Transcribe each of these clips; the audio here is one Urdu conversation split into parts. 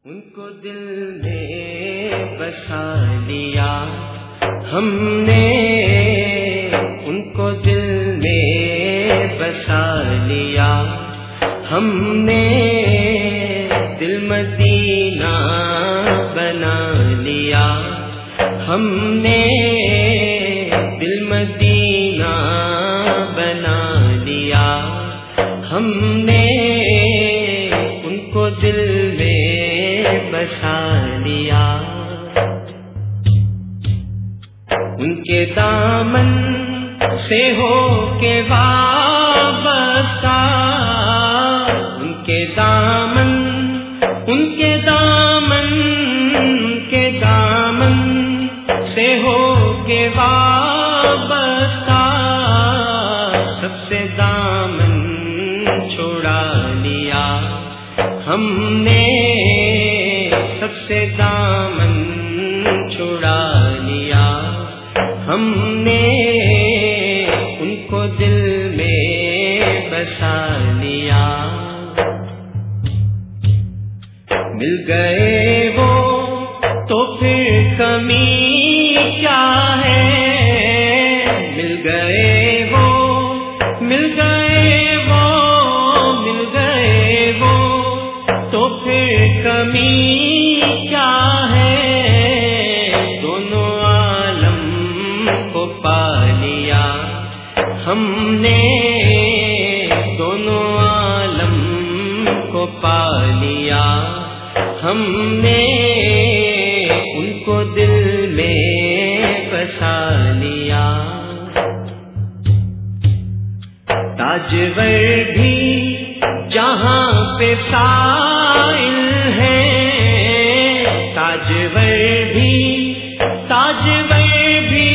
ان کو دل میں بسا لیا ہم نے، ان کو دل میں بسا لیا ہم نے، دل مدینہ بنا لیا ہم نے، دل مدینہ بنا لیا ہم نے، ان کو دل میں بسا لیا۔ ان کے دامن سے ہو کے وابستہ، ان کے دامن، ان کے دامن، ان کے دامن سے ہو کے وابستہ، سب سے دامن چھڑا لیا ہم نے، سب سے دامن چھڑا لیا ہم نے، ان کو دل میں بسا لیا۔ مل گئے وہ تو پھر کمی کیا ہے، مل گئے وہ، مل گئے وہ، مل گئے وہ تو پھر کمی کیا ہے، دونوں عالم کو پا لیا ہم نے، دونوں عالم کو پا لیا ہم نے، ان کو دل میں بسا لیا۔ تاجور بھی جہاں پہ سائل ہے، تاجور بھی، تاجور بھی،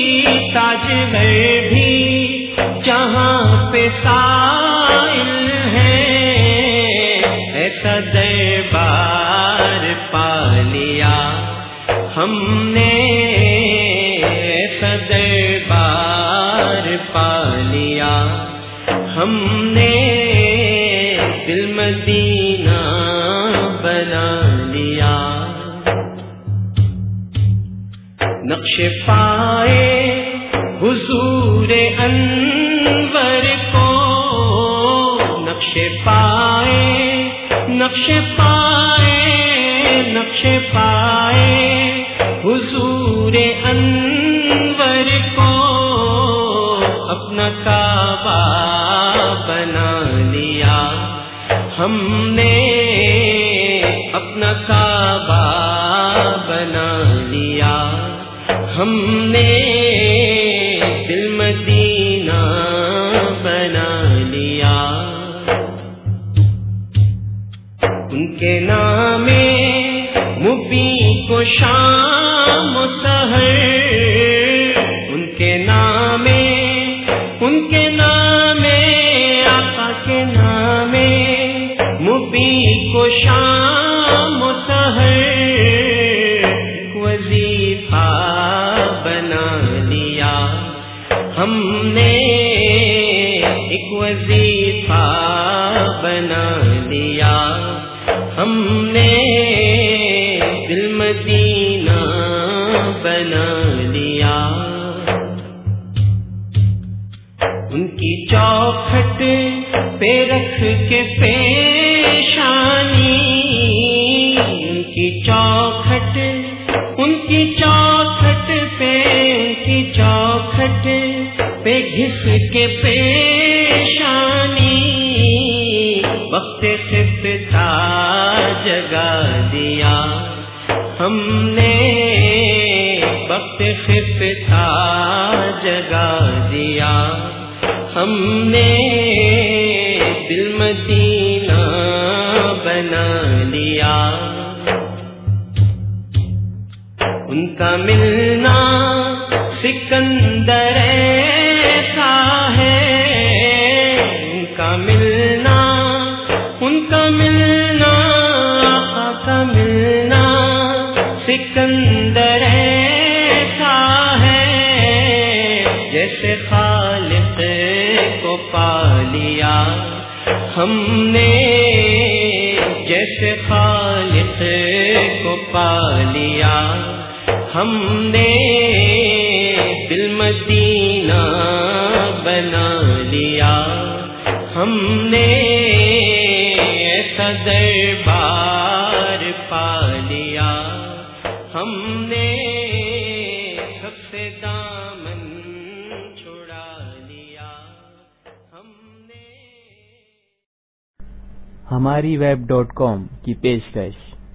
تاجور بھی جہاں پہ سائل ہے، ایسا دربار پا لیا ہم نے، ایسا دربار پا لیا ہم نے، دل مدینہ بنا لیا۔ نقش پائے حضور انور کو، نقش پائے، نقش پائے، نقش پائے حضور انور کو، اپنا کعبہ بنا لیا ہم نے، اپنا کعبہ بنا لیا ہم نے، دل مدینہ بنا لیا۔ ان کے نام مبین کو شام و سحر، ان کے نام، ان کے نام، آقا کے نام مبین کو شام و سحر، وظیفہ بنا لیا ہم نے، ایک وظیفہ بنا لیا ہم نے، دل مدینہ بنا لیا۔ ان کی چوکھٹ پہ رکھ کے پیشانی، ان کی چوکھٹ، ان کی چوکھٹ پہ، ان کی چوکھٹ پہ گھس کے پیشانی، وقت خفتہ جگا دیا ہم نے، وقت خفتہ جگا دیا ہم نے، دل مدینہ بنا لیا۔ ان کا ملنا سکندر ایسا ہے، ان کا ملنا، ان کا ملنا، آقا کا ملنا سکندر ایسا ہے، جیسے خالق کو پا لیا ہم نے، جیسے خالق خالق کو پا لیا، ہم نے بالمدینہ بنا لیا، ہم نے ایسا دربار پا لیا، ہم نے سب سے دامن چھڑا لیا، ہم نے ہماری web.com کی پیشکش